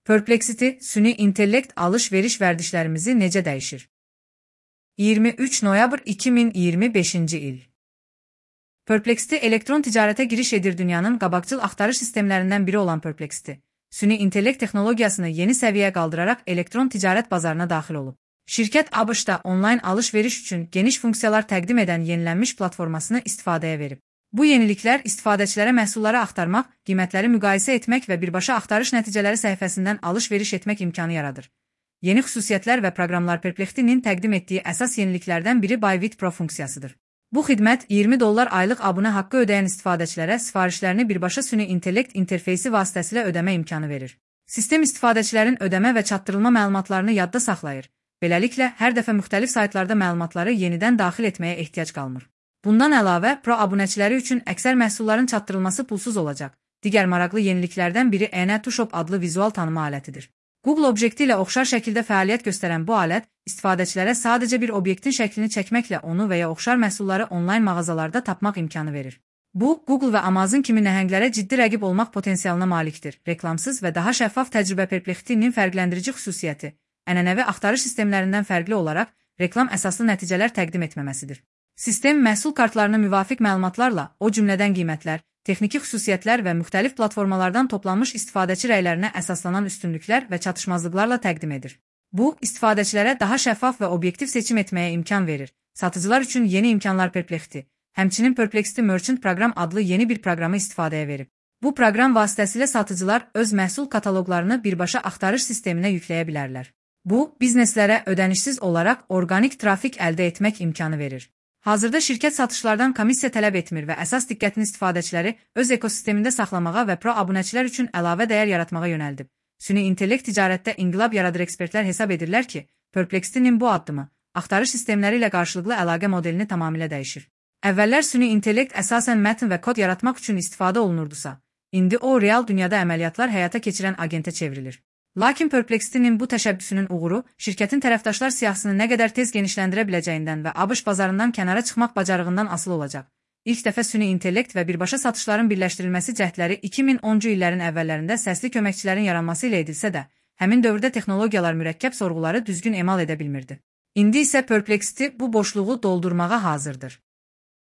Perplexity, süni intellekt alış-veriş vərdişlərimizi necə dəyişir? 23 noyabr 2025-ci il. Perplexity elektron ticarətə giriş edir. Dünyanın qabaqcıl axtarış sistemlərindən biri olan Perplexity, süni intellekt texnologiyasını yeni səviyyəyə qaldıraraq elektron ticarət bazarına daxil olub. Şirkət ABŞ-da onlayn alış-veriş üçün geniş funksiyalar təqdim edən yenilənmiş platformasını istifadəyə verib. Bu yeniliklər istifadəçilərə məhsulları axtarmaq, qiymətləri müqayisə etmək və birbaşa axtarış nəticələri səhifəsindən alış-veriş etmək imkanı yaradır. Yeni xüsusiyyətlər və proqramlar Perplexity'nin təqdim etdiyi əsas yeniliklərdən biri Bybit Pro funksiyasıdır. Bu xidmət $20 aylıq abunə haqqı ödəyən istifadəçilərə sifarişlərini birbaşa süni intellekt interfeysi vasitəsilə ödəmə imkanı verir. Sistem istifadəçilərin ödəmə və çatdırılma məlumatlarını yadda saxlayır. Beləliklə, hər dəfə müxtəlif saytlarda məlumatları yenidən daxil etməyə ehtiyac qalmır. Bundan əlavə, Pro abunəçiləri üçün əksər məhsulların çatdırılması pulsuz olacaq. Digər maraqlı yeniliklərdən biri ENA2Shop adlı vizual tanıma alətidir. Google obyekti ilə oxşar şəkildə fəaliyyət göstərən bu alət, istifadəçilərə sadəcə bir obyektin şəklini çəkməklə onu və ya oxşar məhsulları onlayn mağazalarda tapmaq imkanı verir. Bu, Google və Amazon kimi nəhənglərə ciddi rəqib olmaq potensialına malikdir. Reklamsız və daha şəffaf təcrübə Perplexity'nin fərqləndirici xüsusiyyəti, ənənəvi axtarış sistemlərindən fərqli olaraq reklam əsaslı nəticələr təqdim etməməsidir. Sistem məhsul kartlarını müvafiq məlumatlarla, o cümlədən qiymətlər, texniki xüsusiyyətlər və müxtəlif platformalardan toplanmış istifadəçi rəylərinə əsaslanan üstünlüklər və çatışmazlıqlarla təqdim edir. Bu, istifadəçilərə daha şəffaf və obyektiv seçim etməyə imkan verir. Satıcılar üçün yeni imkanlar Perplexity, həmçinin Perplexity Merchant proqram adlı yeni bir proqramı istifadəyə verib. Bu proqram vasitəsilə satıcılar öz məhsul kataloqlarını birbaşa axtarış sisteminə yükləyə bilərlər. Bu, bizneslərə ödənişsiz olaraq orqanik trafik əldə etmək imkanı verir. Hazırda şirkət satışlardan komissiya tələb etmir və əsas diqqətini istifadəçiləri öz ekosistemində saxlamağa və pro abunəçilər üçün əlavə dəyər yaratmağa yönəldib. Süni intellekt ticarətdə inqilab yaradır. Ekspertlər hesab edirlər ki, Perplexity'nin bu addımı axtarış sistemləri ilə qarşılıqlı əlaqə modelini tamamilə dəyişir. Əvvəllər süni intellekt əsasən mətn və kod yaratmaq üçün istifadə olunurdusa, indi o real dünyada əməliyyatlar həyata keçirən agentə çevrilir. Lakin Perplexity'nin bu təşəbbüsünün uğuru, şirkətin tərəfdaşlar siyahısını nə qədər tez genişləndirə biləcəyindən və ABŞ bazarından kənara çıxmaq bacarığından asılı olacaq. İlk dəfə süni intellekt və birbaşa satışların birləşdirilməsi cəhdləri 2010-cu illərin əvvəllərində səsli köməkçilərin yaranması ilə edilsə də, həmin dövrdə texnologiyalar mürəkkəb sorğuları düzgün emal edə bilmirdi. İndi isə Perplexity bu boşluğu doldurmağa hazırdır.